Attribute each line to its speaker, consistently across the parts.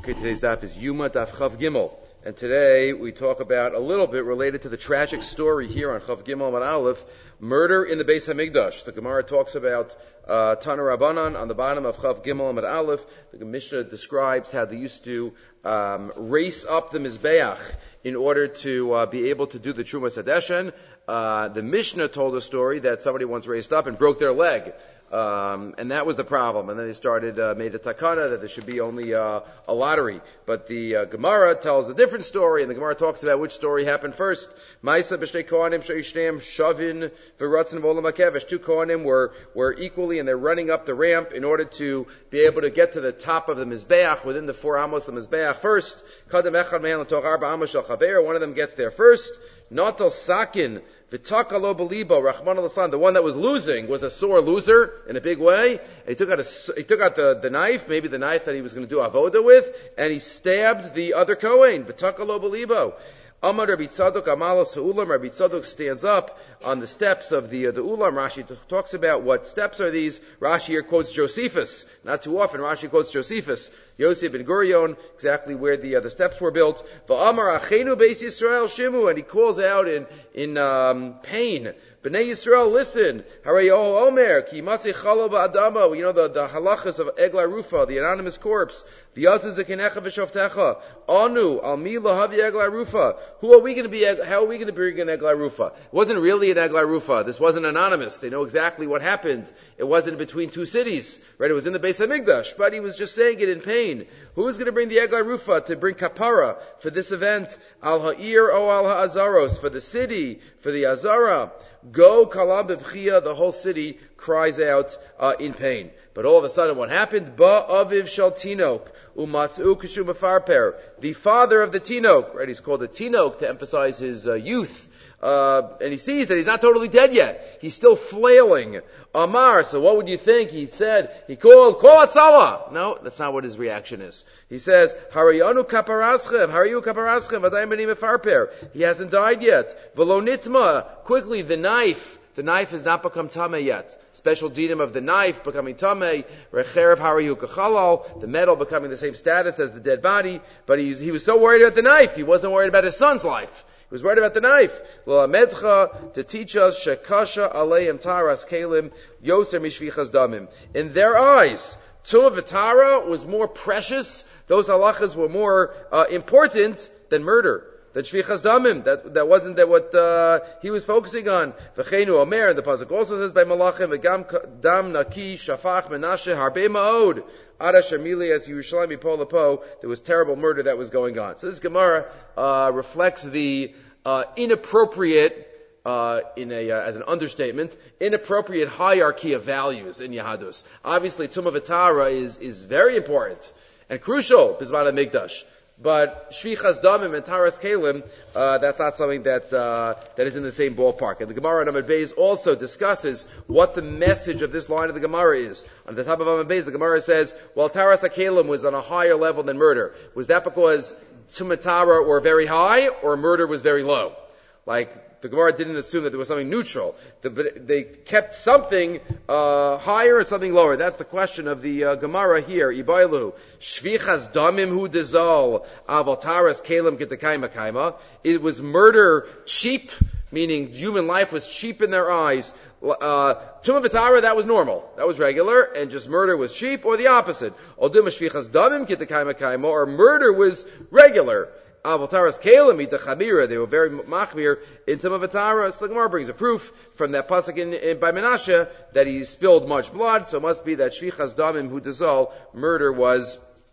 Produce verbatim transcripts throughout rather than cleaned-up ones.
Speaker 1: Okay, today's daf is Yuma Daf Chav Gimel, and today we talk about a little bit related to the tragic story here on Chav Gimel and Aleph, murder in the Beis Hamikdash. The Gemara talks about uh, Tana Rabbanan on the bottom of Chav Gimel and Aleph. The Mishnah describes how they used to um, race up the Mizbeach in order to uh, be able to do the Trumas Hadeshen. Uh, the Mishnah told a story that somebody once raced up and broke their leg. Um, and that was the problem. And then they started, uh, made a takana that there should be only, uh, a lottery. But the, uh, Gemara tells a different story, and the Gemara talks about which story happened first. Maisa b'shtei kohanim she'ishneim shavin v'ratzin v'olam hakevesh. Two kohanim were, were equally, and they're running up the ramp in order to be able to get to the top of the Mizbeach, within the four amos of the Mizbeach first. Kadam echad me'an l'toch arba amos shel chaver. One of them gets there first. Natal sakin v'takalo b'libo rachman al-islam. The one that was losing was a sore loser in a big way. And he took out a, he took out the, the knife, maybe the knife that he was going to do avoda with, and he stabbed the other kohen. V'takalo b'libo. Amar Rabbi Tzadok Amalos Ha'ulam. Rabbi Tzadok stands up on the steps of the uh, the Ulam. Rashi t- talks about what steps are these. Rashi here quotes Josephus. Not too often Rashi quotes Josephus. Yosef ben Gurion, exactly where the uh, the steps were built. Va'amar Achenu Beis Yisrael Shimu, and he calls out in in um, pain. Bnei Yisrael, listen. Harayo Omer Ki Matzi Chalo Ba'adama. You know the the halachas of Egla Rufa, the anonymous corpse. V'yazu Zekenecha v'Shavtecha. Anu Al Mi Lahavi Egla Rufa. Who are we going to be? How are we going to bring an Egla Rufa? It wasn't really an Egla Rufa. This wasn't anonymous. They know exactly what happened. It wasn't between two cities, right? It was in the Beis Hamikdash, but he was just saying it in pain. Who is going to bring the Egla Rufa to bring kapara for this event? Al Ha'ir o Al Ha'azaros, for the city, for the Azara. Go kalam b'bchia, the whole city cries out uh, in pain. But all of a sudden, what happened? Ba aviv shel tinok umatzu kishu mefarper. The father of the tinok, right? He's called a tinok to emphasize his uh, youth. Uh, and he sees that he's not totally dead yet. He's still flailing. Amar, so what would you think? He said, he called, call Atzala. No, that's not what his reaction is. He says, Harayanu kaparaschem, Harayu kaparaschem, vadayim b'ni mefarper. He hasn't died yet. V'lo nitma, quickly, the knife. The knife has not become tameh yet. Special dinim of the knife becoming tameh, recherev harayu kachalal, the metal becoming the same status as the dead body. But he, he was so worried about the knife, he wasn't worried about his son's life. He was worried about the knife. L'amedcha, to teach us, shekasha aleim taras kelim, yoser mishvichas damim. In their eyes, tumah v'tara was more precious. Those halachas were more uh, important than murder. Than shvichas damim. That that wasn't that what uh, he was focusing on. V'cheinu omer, and the pasuk also says by malachim, v'gam dam naki shafach menashe harbe ma'od. Ada Shamili as Yerushalayim Yipol Lapo, there was terrible murder that was going on. So this Gemara uh, reflects the uh, inappropriate, uh, in a uh, as an understatement, inappropriate hierarchy of values in Yahadus. Obviously, Tumah V'Tara is is very important and crucial, Bizman HaMikdash. But Shvichas Damim and Taras Kalim, uh, that's not something that, uh, that is in the same ballpark. And the Gemara on Amud Beis also discusses what the message of this line of the Gemara is. On the top of Amud Beis, the Gemara says, well, Taras HaKalim was on a higher level than murder. Was that because Tumatara were very high, or murder was very low? Like, the Gemara didn't assume that there was something neutral. The, they kept something uh, higher and something lower. That's the question of the uh, Gemara here. Ibailu shvichas damim hu dezal avaltaras kalim getakaima kaima. It was murder cheap, meaning human life was cheap in their eyes. Uh, Tumah v'tara, that was normal. That was regular, and just murder was cheap, or the opposite. Odum shvichas damim getakaima kaima, or murder was regular. Avaltaras Kalim ita Chamira, they were very machmir in Tumah v'tara. So the Gemara brings a proof from that pasuk in, in by Menashe that he spilled much blood. So it must be that Shvichas Damim Hu Dezal, murder was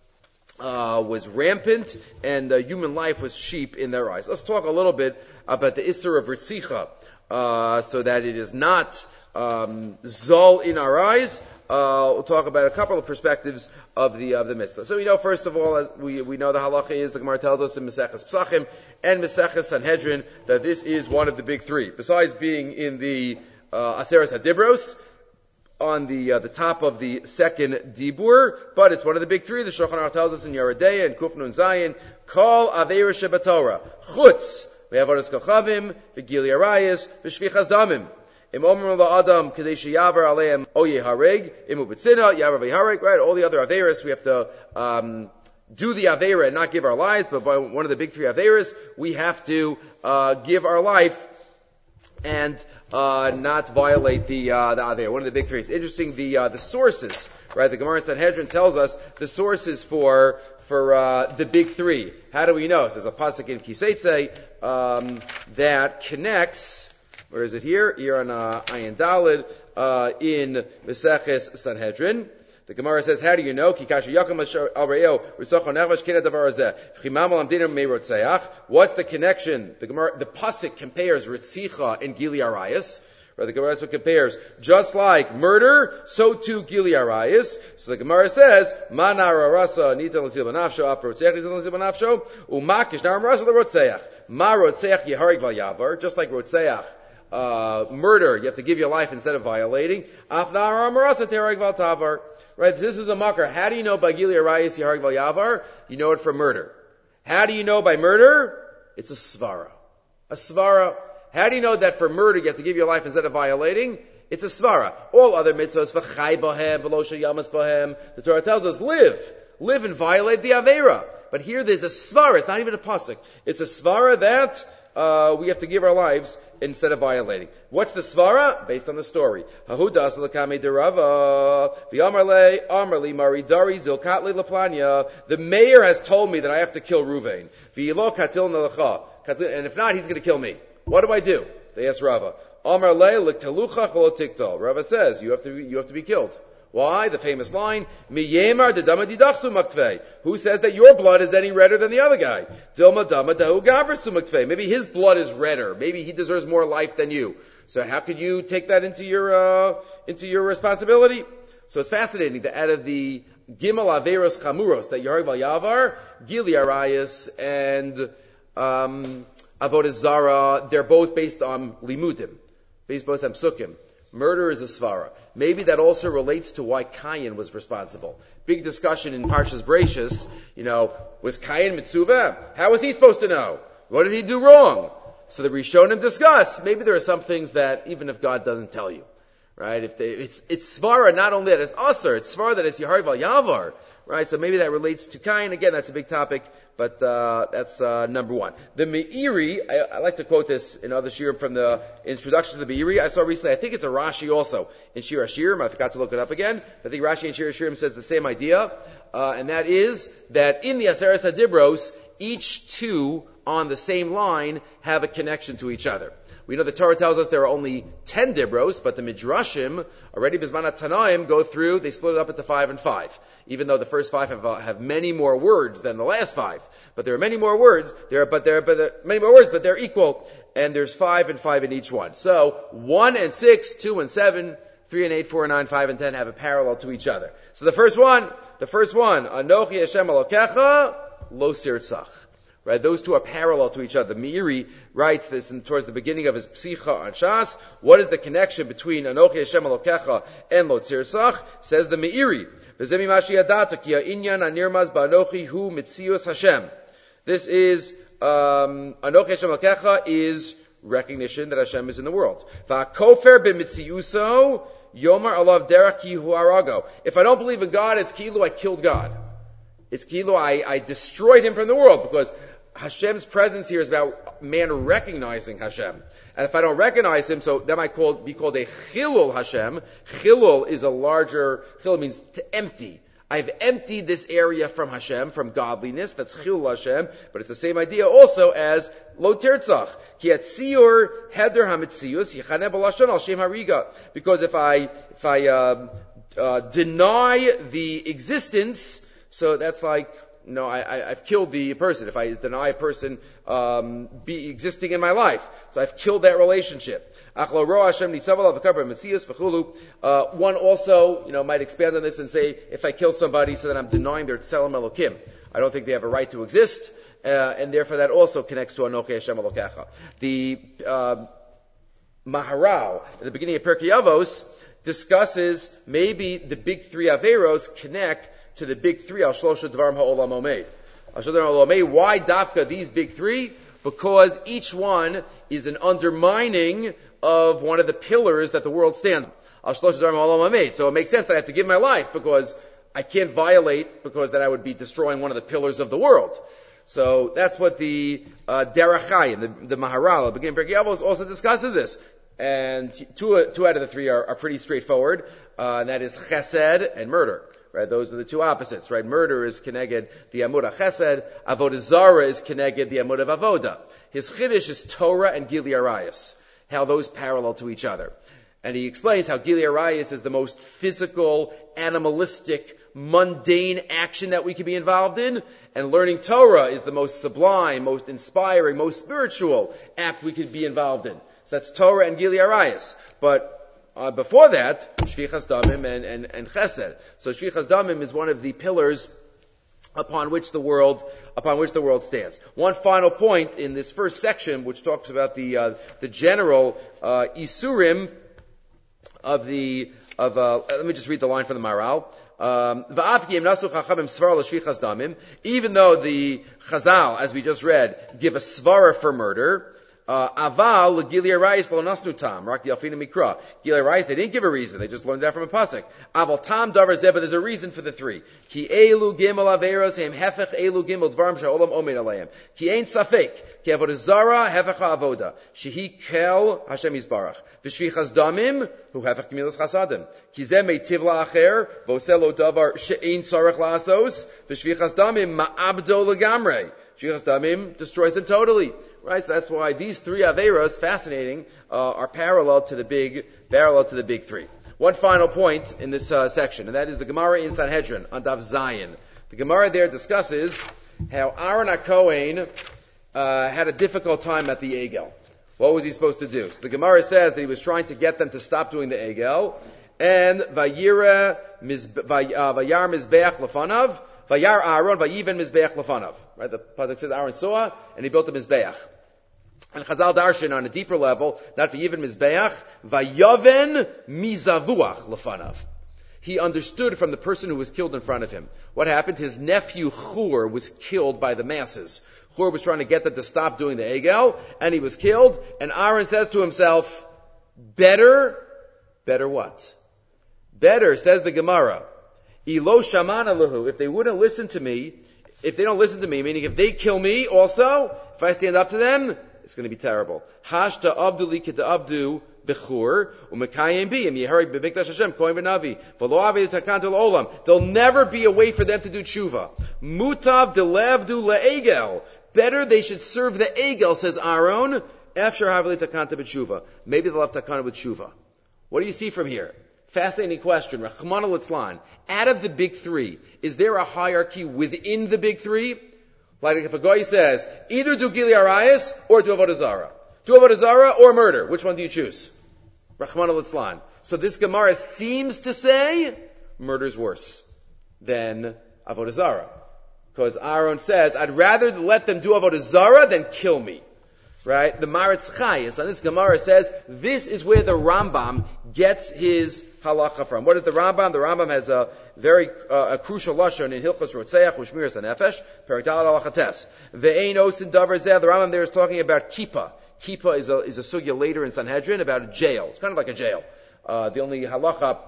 Speaker 1: uh, was rampant and uh, human life was cheap in their eyes. Let's talk a little bit about the Isser of Ritzicha, uh, so that it is not um, Zol in our eyes. Uh, we'll talk about a couple of perspectives of the of the mitzvah. So we know, first of all, as we we know the halacha is, the Gemara tells us in Maseches Pesachim and Maseches Sanhedrin that this is one of the big three. Besides being in the uh, Aseres Hadibros, on the uh, the top of the second dibur, but it's one of the big three. The Shulchan Aruch tells us in Yeridei and Kuf Nun Zayin, Kol Aveira Shebatorah, Chutz, Ve'avodas Kochavim, V'Gili Arayis, V'Shvichas Damim. Im Omer La'Adam Kadesh Yavar Aleim Oye Hareg, Imu B'Tzina, Yavar V'Hareg, right? All the other Averis we have to um, do the Aveira and not give our lives, but by one of the big three Aveiras, we have to uh, give our life and uh, not violate the uh, the Aveira. One of the big three. It's interesting, the uh, the sources, right? The Gemara in Sanhedrin tells us the sources for for uh, the big three. How do we know? So there's a pasuk in Kiseitze um, that connects. Where is it here? Here on uh, Ayin Daled uh, in Meseches Sanhedrin. The Gemara says, how do you know? What's the connection? The Gemara, the pasuk compares Ritzicha and Gili Arayas. Right, the Gemara compares, just like murder, so too Gili Arayas. So the Gemara says, Ma nararasa nita l'tzil b'nafsho, af rotzeach nita l'tzil b'nafsho, u'makish nararasa l'rotzeach. Ma rotzeach yeharig val yavar, just like rotzeach, uh, murder, you have to give your life instead of violating. Af nararasa teharig val tavar. Right, this is a makar. How do you know by Gili Arayas Yaharg Val Yavar? You know it from murder. How do you know by murder? It's a svara. A svara. How do you know that for murder you have to give your life instead of violating? It's a svara. All other mitzvahs, v'chai bohem, v'lo yamas bohem, the Torah tells us, live. Live and violate the Aveira. But here there's a svara. It's not even a pasuk. It's a svara that uh, we have to give our lives instead of violating. What's the svara? Based on the story. Hahudas l'kamei derava v'amarle amarli maridari zilkatli laplanya. The mayor has told me that I have to kill Ruvain. V'yilo katil nalacha. And if not, he's going to kill me. What do I do? They ask Rava. Amarle l'ktalucha cholo tiktal. Rava says you have to you have to be killed. Why? The famous line, Miyemar dedama didachsu maktvei. Who says that your blood is any redder than the other guy? Dilma dama dahu gaversu maktvei. Maybe his blood is redder. Maybe he deserves more life than you. So how could you take that into your uh, into your responsibility? So it's fascinating that out of the Gimel Averos Chamuros, that Yaharg Val Yavar, Gili Arayas, and um, Avodah Zara, they're both based on limudim, based both on psukim. Murder is a svara. Maybe that also relates to why Cain was responsible. Big discussion in Parshas Bereishis. You know, was Cain mitzuvah? How was he supposed to know? What did he do wrong? So the Rishonim discuss. Maybe there are some things that even if God doesn't tell you, right? If they, it's it's svara not only that it's usher, it's svara that it's Yaharg Val Yavar, right? So maybe that relates to Cain. Again, that's a big topic, but uh, that's uh, number one. The Meiri, I, I like to quote this in other shirim from the introduction to the Meiri. I saw recently, I think it's a Rashi also in Shir HaShirim. I forgot to look it up again. I think Rashi in Shir HaShirim says the same idea, uh, and that is that in the Aseres HaDibros, each two on the same line have a connection to each other. We know the Torah tells us there are only ten dibros, but the Midrashim, already Bizmanat Tanaim, go through, they split it up into five and five. Even though the first five have, uh, have many more words than the last five. But there are many more words, there are, but there are, but there are many more words, but they're equal, and there's five and five in each one. So, one and six, two and seven, three and eight, four and nine, five and ten have a parallel to each other. So the first one, the first one, Anochi Hashem Elokecha, Lo Sirtzach. Right, those two are parallel to each other. Meiri writes this in, towards the beginning of his Psicha on Shas. What is the connection between Anochi Hashem Elokecha and Lo Tzirtzach? Says the Meiri. V'zemi mashi yadata ki ha'inyan ha'nirmaz ba'anochi hu mitzius Hashem. This is, um, Anochi Hashem Elokecha is recognition that Hashem is in the world. V'akofer b'mitziuso yomar alav derech ki hu arago. If I don't believe in God, it's kilu I killed God. It's kilu I, I destroyed him from the world, because Hashem's presence here is about man recognizing Hashem. And if I don't recognize him, so that might call, be called a chilul Hashem. Chilul is a larger, chilul means to empty. I've emptied this area from Hashem, from godliness. That's chilul Hashem. But it's the same idea also as lo tirtzach. Ki atziur heder hamitzius yichaneh b'lashon al shem hariga. Because if I, if I, uh, uh, deny the existence, so that's like, no, I, I, I've killed the person. If I deny a person um, be existing in my life, so I've killed that relationship. Uh, one also, you know, might expand on this and say, if I kill somebody, so that I'm denying their tselem elokim. I don't think they have a right to exist, uh, and therefore that also connects to Anochi Hashem Elokecha. The uh, Maharal at the beginning of Pirkei Avos discusses maybe the big three averos connect to the big three, Al Shlosha Dvarim Ha'olam Omeid. Al Shlosha Dvarim Ha'olam Omeid, why Dafka, these big three? Because each one is an undermining of one of the pillars that the world stands on. Al Shlosha Dvarim Ha'olam Omeid. So it makes sense that I have to give my life, because I can't violate because then I would be destroying one of the pillars of the world. So that's what the uh, Derech Chaim, the, the Maharal, beginning of Pirkei Avos, also discusses this. And two, two out of the three are, are pretty straightforward, uh, and that is Chesed and murder. Right, those are the two opposites. Right, murder is keneged the Amud HaChesed, Avodah Zarah is keneged the Amud of Avoda. His chiddush is Torah and Gili Arayos, how those parallel to each other. And he explains how Gili Arayos is the most physical, animalistic, mundane action that we can be involved in, and learning Torah is the most sublime, most inspiring, most spiritual act we could be involved in. So that's Torah and Gili Arayos. But uh, before that, Shvichas Damim and, and, and Chesed. So Shvichas Damim is one of the pillars upon which the world, upon which the world stands. One final point in this first section, which talks about the, uh, the general, uh, Isurim of the, of, uh, let me just read the line from the Maharal. Um, even though the Chazal, as we just read, give a svara for murder, Uh, aval Gili Arayos lo nasnu tam. Rak Yalfina Mikra. Gili Arayos, they didn't give a reason. They just learned that from a pasuk. Aval tam davar zeh, but there's a reason for the three. Ki elu gimel averos hem hefech elu gimel dvarim she'olam omed aleim. Ki ein safek. Ki avodah zara hefech ha'avoda. Shehi kel Hashem Yisbarach. V'shvichas damim hu hefech gemilas chasadim. Ki zeh meitiv la'acher v'oseh lo davar she'ein tzarech la'asos. V'shvichas damim ma'abdo legamrei. Shvichas damim destroys him totally. Right, so that's why these three Averos, fascinating, uh, are parallel to the big, parallel to the big three. One final point in this uh, section, and that is the Gemara in Sanhedrin on Daf Zayin. The Gemara there discusses how Aaron HaKohen uh, had a difficult time at the Egel. What was he supposed to do? So the Gemara says that he was trying to get them to stop doing the Egel, and Vayira Vayar Mizbeach Lefanav, Vayar Aaron Vayiven Mizbeach Lefanav. Right, the pasuk says Aaron saw and he built a Mizbeach. And Chazal Darshan on a deeper level, not Vayiven Mizbeach, Vayoven Mizavuach Lefanav. He understood from the person who was killed in front of him. What happened? His nephew Chur was killed by the masses. Chur was trying to get them to stop doing the Egel, and he was killed. And Aaron says to himself, better, better what? Better, says the Gemara, Ilo Shamana Lahu, if they wouldn't listen to me, if they don't listen to me, meaning if they kill me also, if I stand up to them, it's going to be terrible. Hashta Abduli Kita Abdu Bechur, Umekayim Bi, and Yeharik Bebikdash Hashem, Kohen Benavi, V'lo Avi Takantul Olam. There'll never be a way for them to do tshuva. Mutav Delevdu Le'egel. Better they should serve the Egel, says Aaron, after Havli Takanta B'tshuva. Maybe they'll have Takanta with tshuva. What do you see from here? Fascinating question. Rachman al-Itzlan. Out of the big three, is there a hierarchy within the big three? Like if a guy says, either do Gili Arayos or do Avodah Zarah. Do Avodah Zarah or murder. Which one do you choose? Rachman al-Itzlan. So this Gemara seems to say murder's worse than Avodah Zarah. Because Aaron says, I'd rather let them do Avodah Zarah than kill me. Right? The Maritz Chayes on this Gemara says, this is where the Rambam gets his halacha from. What is the Rambam? The Rambam has a very uh, a crucial lashon in Hilchos Rotzeach Ushmiras HaNefesh, Perek Daled Halachates. Ve'ein osin davar zeh. The Rambam there is talking about kippah. Kippah is a is a sugya later in Sanhedrin about a jail. It's kind of like a jail. Uh, the only halacha,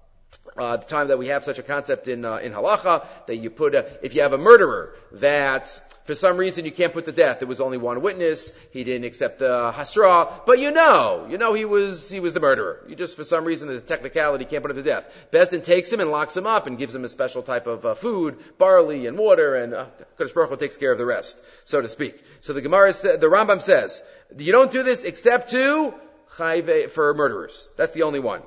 Speaker 1: uh, the time that we have such a concept in uh, in halacha, that you put a, if you have a murderer that for some reason you can't put to death. There was only one witness. He didn't accept the hasra. But you know, you know he was, he was the murderer. You just, for some reason, the technicality, can't put him to death. Beis Din takes him and locks him up and gives him a special type of uh, food, barley and water, and uh, Kadosh Baruch Hu takes care of the rest, so to speak. So the Gemara, sa- the Rambam says, you don't do this except to chayve, for murderers. That's the only one.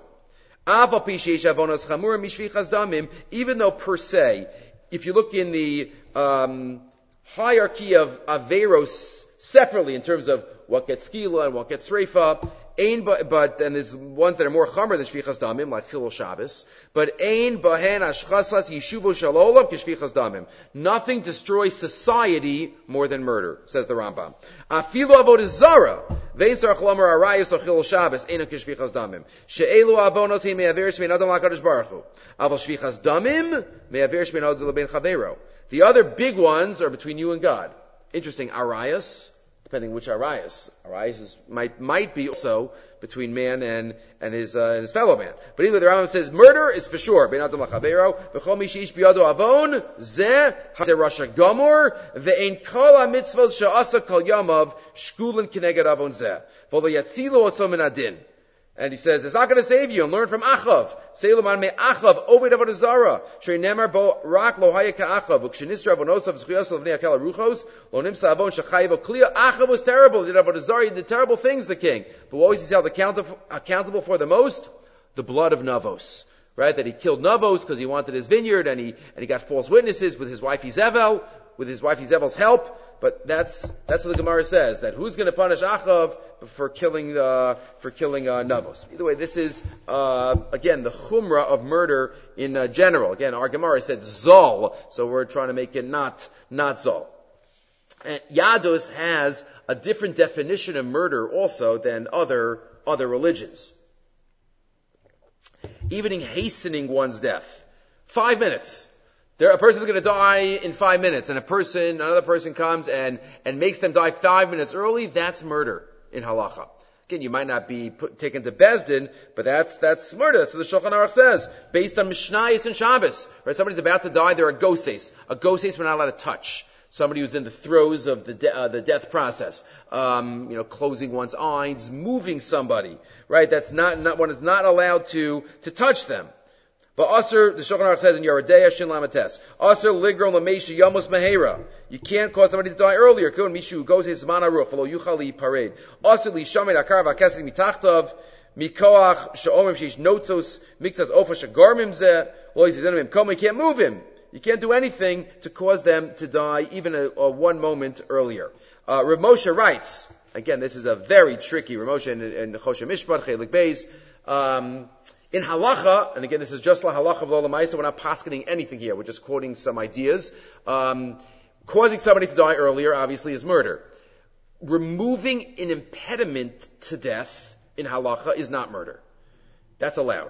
Speaker 1: Even though per se, if you look in the, um, hierarchy of Averos separately in terms of what gets skila and what gets reifa, ain but, but and there's ones that are more chamer than shvichas damim, like chilul Shabbos. But ain bahen ashchasas yishuvo shalolam k'shvichas damim. Nothing destroys society more than murder, says the Rambam. Afilu avodah zara vein tzarich lomer arayos or chilul Shabbos eina k'shvichas damim. She'elu avonos he me'aver shmein adam lakadosh baruch hu. Aval shvichas damim me'aver shmein adam lebein chavero. The other big ones are between you and God. Interesting, Arayos, depending which Arayos. Arayos is, might, might be also between man and and his uh, and his fellow man. But either the Rambam says murder is for sure. Ben adam lachavero v'chol mi sheish biyado avon zeh hazeh rasha gamor ve'ein kol hamitzvos she'asa kol yamav shkulin keneged avon zeh v'lo yatzilu otzo min adin. And he says, it's not going to save you. And learn from Achav. Seiluman me Achav, Ovid Avodah Zara. Shrei Nemar bo rak lo haya ka'achav. Ukshenisra avonosav zchuyos levnei akela ruchos. Lo nimsa avon shachayiv kliya. Achav was terrible. He did Avodah Zara. He did terrible things, the king. But what was he held accountable, accountable for the most? The blood of Navos. Right? That he killed Navos because he wanted his vineyard, and he, and he got false witnesses with his wife Izevel, with his wife Izevel's help. But that's that's what the Gemara says, that who's going to punish Achav for killing uh, for killing uh, Navos. Either way, this is uh, again the chumrah of murder in uh, general. Again, our Gemara said zol, so we're trying to make it not not zol. And Yadus has a different definition of murder also than other other religions. Even in hastening one's death, five minutes. There, a person's going to die in five minutes, and a person, another person comes and, and makes them die five minutes early. That's murder in halacha. Again, you might not be put, taken to Bezdin, but that's that's murder. That's what the Shulchan Aruch says, based on Mishnayos and Shabbos. Right? Somebody's about to die. They're a goses. A goses we're not allowed to touch. Somebody who's in the throes of the de- uh, the death process. Um, you know, closing one's eyes, moving somebody. Right? That's not not one is not allowed to to touch them. But Aser, the Shulchan Aruch says in Yeridea Shin Lamates, Aser ligro lameishi yamos mehera. You can't cause somebody to die earlier. Kun mishu goes his zman aruch v'lo yuchali parade. Aser li shamed akar v'akesik mitachtav mikoach she'omim sheish notzos mikzas ofa shegarmim zeh lo yizizenim koma. You can't move him. You can't do anything to cause them to die even a, a one moment earlier. Uh, Rav Moshe writes, again, this is a very tricky Rav Moshe in, in Choshen Mishpat Chelik Beis. Um, In halacha, and again, this is just la halacha of Lola Maisa, we're not paskening anything here, we're just quoting some ideas. Um, causing somebody to die earlier, obviously, is murder. Removing an impediment to death in halacha is not murder. That's allowed.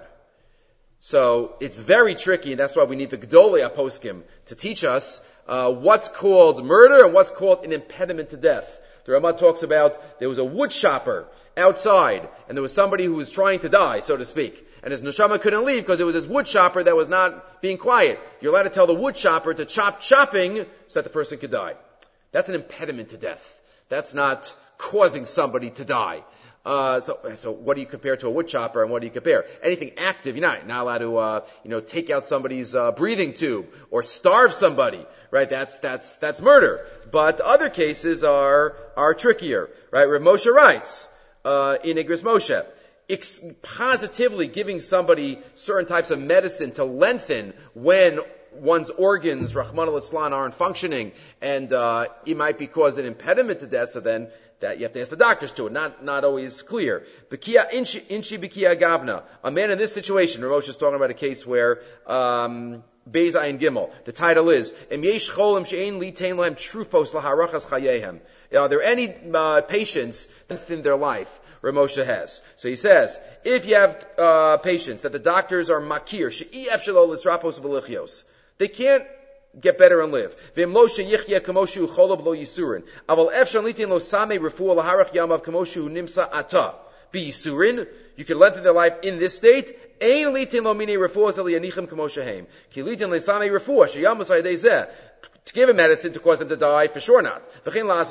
Speaker 1: So, it's very tricky, and that's why we need the Gedolei HaPoskim to teach us uh, what's called murder and what's called an impediment to death. The Ramah talks about there was a wood chopper outside, and there was somebody who was trying to die, so to speak. And his neshama couldn't leave because there was this wood chopper that was not being quiet. You're allowed to tell the wood chopper to chop chopping so that the person could die. That's an impediment to death. That's not causing somebody to die. Uh, so, so what do you compare to a wood chopper, and what do you compare? Anything active, you're not, not allowed to, uh, you know, take out somebody's, uh, breathing tube, or starve somebody, right? That's, that's, that's murder. But other cases are, are trickier, right? Rav Moshe writes, uh, in Igros Moshe, Ex- positively giving somebody certain types of medicine to lengthen when one's organs, Rahman al-Islan, aren't functioning, and uh, it might be cause an impediment to death, so then that you have to ask the doctors to it. Not not always clear. Bekia inchi inchi bekia gavna. A man in this situation, Rav Moshe is talking about a case where um Beis Ayin Gimel. The title is Em Yesh Cholim She'ein Litain Lahem Trufos Laharachas Chayehem. Are there any uh, patients in their life? Rav Moshe has. So he says, if you have uh, patients that the doctors are makir, she'ef shelo lisrapos v'lichios, they can't get better and live. V'im lo sheyichya kamoshu cholob lo yisurin. Aval ef shan litin lo samei refuah laharach yamav kamoshu nimsa ata. Be yisurin, you can lengthen their life in this state. Ein litin lo mini refuah zeli yanichem kamoshahem. Ki litin le samei refuah sheyamos ayidei zeh. To give a medicine to cause them to die, for sure not. Even one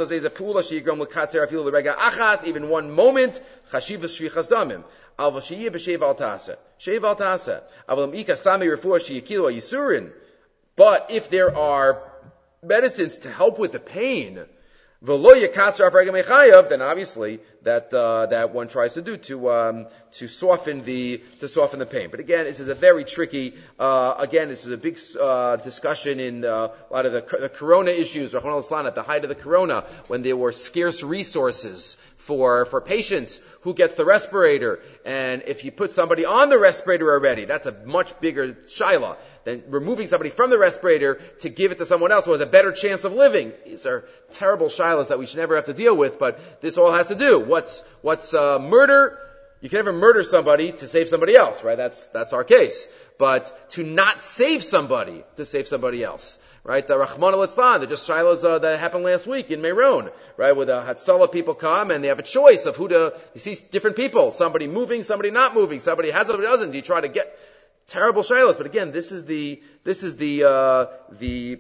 Speaker 1: moment, chashivas shvichas damim. But if there are medicines to help with the pain, then obviously that uh, that one tries to do to um, to soften the to soften the pain. But again, this is a very tricky. Uh, again, this is a big uh, discussion in uh, a lot of the, the Corona issues. Rahman al-Islan, at the height of the Corona, when there were scarce resources for for patients, who gets the respirator, and if you put somebody on the respirator already, that's a much bigger shaila than removing somebody from the respirator to give it to someone else who has a better chance of living. These are terrible shailas that we should never have to deal with, but this all has to do. What's what's uh, murder? You can never murder somebody to save somebody else, right? That's, that's our case. But to not save somebody to save somebody else, right? The Rahman al-Islam, they're just shilas uh, that happened last week in Meron, right? Where the Hatzalah people come and they have a choice of who to, you see different people, somebody moving, somebody not moving, somebody has, somebody doesn't. Do you try to get terrible shilas? But again, this is the, this is the, uh, the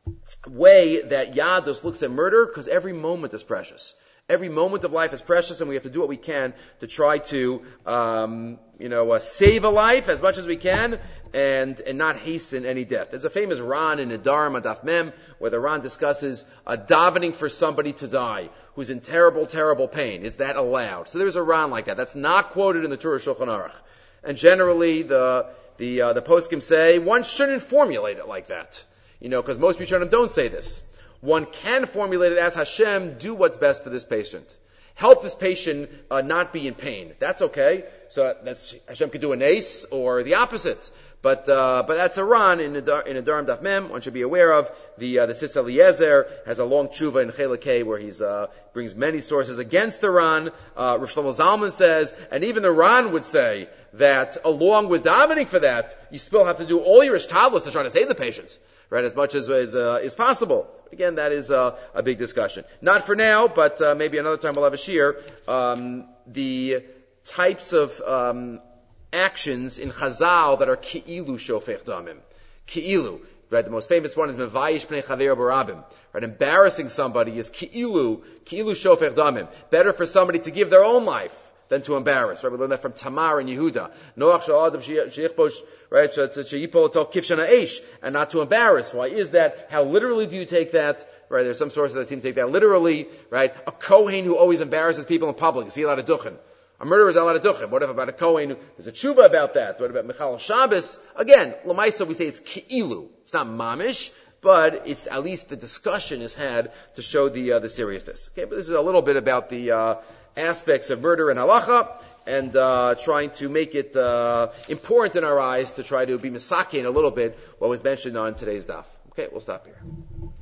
Speaker 1: way that Yadus looks at murder, because every moment is precious. Every moment of life is precious, and we have to do what we can to try to, um, you know, uh, save a life as much as we can, and and not hasten any death. There's a famous Ran in Nedarim Adaf Mem, where the Ran discusses uh, davening for somebody to die who's in terrible, terrible pain. Is that allowed? So there's a Ran like that. That's not quoted in the Torah Shulchan Aruch. And generally, the the uh, the poskim say one shouldn't formulate it like that, you know, because most Rishonim don't say this. One can formulate it as Hashem, do what's best to this patient. Help this patient uh, not be in pain. That's okay. So that's Hashem could do an ace or the opposite. But uh, but that's a Ran in a in a Nedarim Daf Mem. One should be aware of the uh, the Tzitz Eliezer has a long tshuva in Chelek where he's uh, brings many sources against the Ran. Uh, Rav Shlomo Zalman says, and even the Ran would say that along with davening for that, you still have to do all your ishtadlus to try to save the patient, right? As much as is uh, is possible. Again, that is uh, a big discussion. Not for now, but uh, maybe another time we'll have a shir. Um, the types of um, actions in Chazal that are ki'ilu shofech damim. Ki'ilu. Right, the most famous one is mevayish pnei chaver barabim. Right, embarrassing somebody is ki'ilu, ki'ilu shofech damim. Better for somebody to give their own life than to embarrass. Right, we learned that from Tamar and Yehuda. Noach sha'adam sheyichbosh, right, sheyipol atol kivshan ha'esh, and not to embarrass. Why is that? How literally do you take that? Right, there's some sources that seem to take that literally. Right, a Kohen who always embarrasses people in public, is he allowed to duchen? A murderer is allowed to duchen. What if about a Kohen? There's a tshuva about that. What about Michal Shabbos? Again, Lamaisa, we say it's ki'ilu. It's not mamish, but it's at least the discussion is had to show the uh, the seriousness. Okay, but this is a little bit about the uh, aspects of murder and halacha, and uh, trying to make it uh, important in our eyes to try to be misakin a little bit what was mentioned on today's daf. Okay, we'll stop here.